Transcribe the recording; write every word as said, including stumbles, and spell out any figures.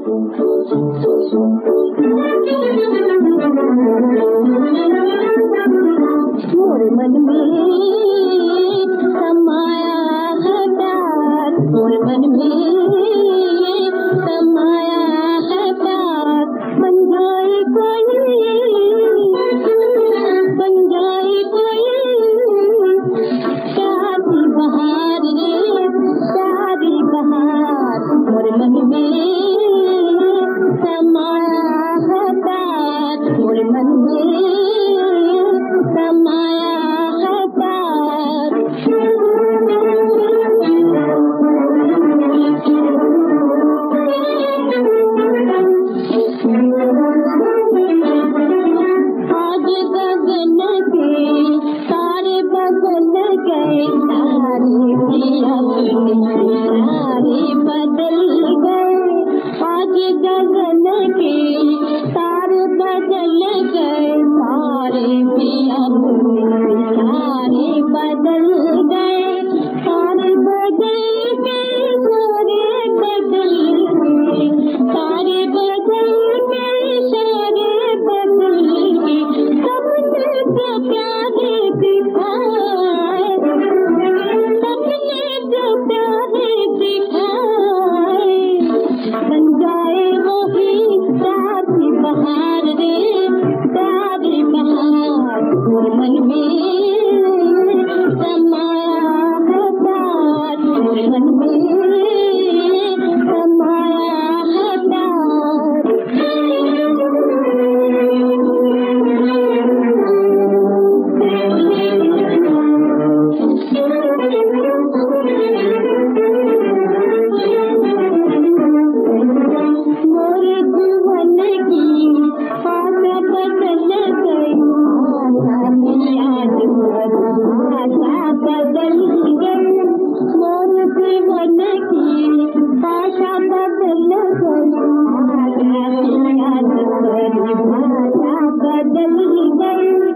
मोरे मन में समाया है प्यार, मोरे मन में समाया है प्यार। बन जाए कोई, बन जाए कोई शादी बहार रे, शादी बहार। मोरे मन में समाया है प्यार, मोरे मन में समाया है प्यार। आज गगन के तारे बदल गए, तारे पिया तारे बदल गए। आज गगन के तारे बदल गए, तारे पिया तारे बदल गए, तारे बदल गए, सारे बदल गए, तारे बदल गए, सारे बदल गए। सबने तो प्यारे दिखाए, सबने तो प्यारे दिखाए। बन जाए वही शादी बहार रे, शादी बहार। मोरे मन में समाया है प्यार, मोरे मन में समाया है प्यार। मोरे जीवन की आशा बदल गई, आशा बदल गई। मोरे जीवन की आशा बदल गई, आशा बदल गई।